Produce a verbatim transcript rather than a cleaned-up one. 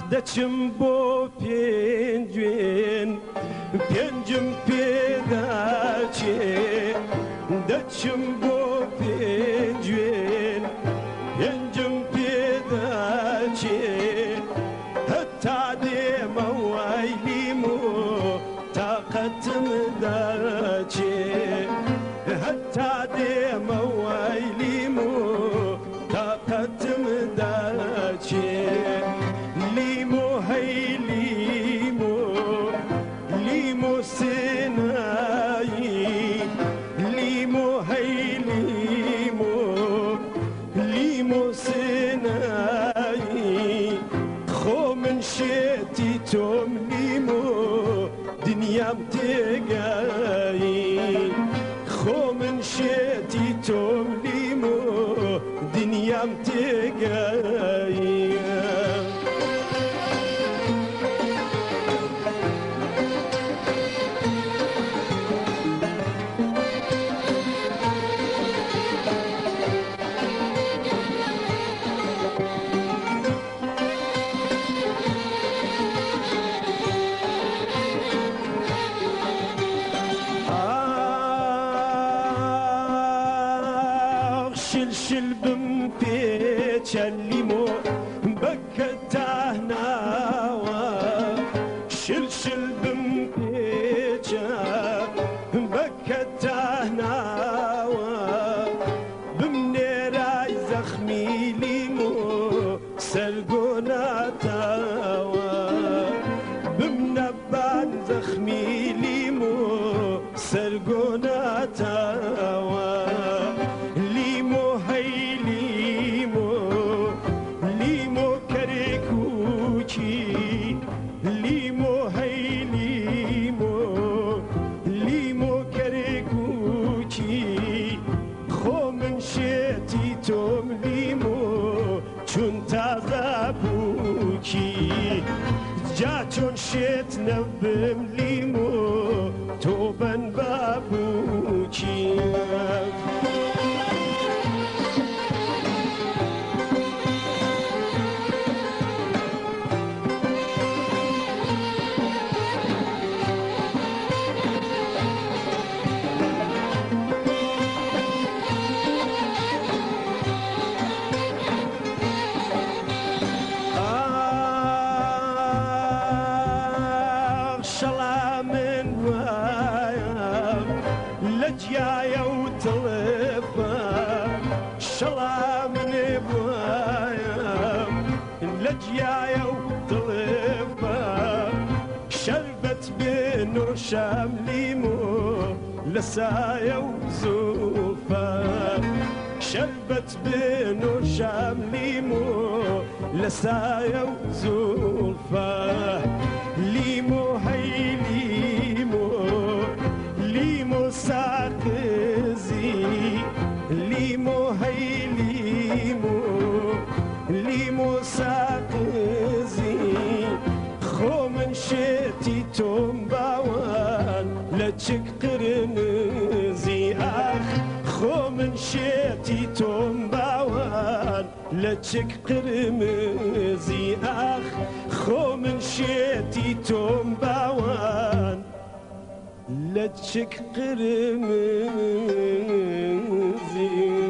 دەچم بۆ پێنجێن پێنجم پێداچێ دەچم بۆ پێنجێن پێنجم پێداچێ هەتا دێمە وایلیم و تاقەتم داچێ هەتا دێمە وایلیم و تاقەتم داچێ لیمۆ هەی لیمۆ لیمۆ سێنایی لیمۆ هەی لیمۆ لیمۆ سێنایی خۆ من شێتی تۆم لیمۆ دنیام تێگایی خۆ من شێتی تۆم لیمۆ دنیام تێگایی شل بم پێچەلیمۆ بەکە داهناوە شل شل بم پێچە بەکە داهناوە بم نێرای زەخمی لیمۆ سەرگۆ ناتاوە بم نەبان زەخمی لیمۆ سەرگۆ ناتاوە لیمۆ هەی لیمۆ لیمۆ کەرێکوچی خۆ من شێتی تۆم لیمۆ چون تازە بووکی جا چۆن شێت نەبم لیمۆ تۆ بەن بابووکی جایە و دڵێبە شەڵا منێ بوایم لە جیایە و دڵێبە شەربەت بێن و شام لیمۆ لە سایە و زوفە شەربەت بێن و شام لیمۆ لە سایە و زوفە لیمۆ هەی لیمۆ لیمۆ ساقزی لیمۆ هەی لیمۆ لیمۆ ساقزی خۆ من شێتی تۆم باوان لە چک قرنزی ئاخ خۆ من شێتی تۆم باوان لە چک قرمزی ئاخ خۆ من شێتی تۆم باوان لە چک قرمزی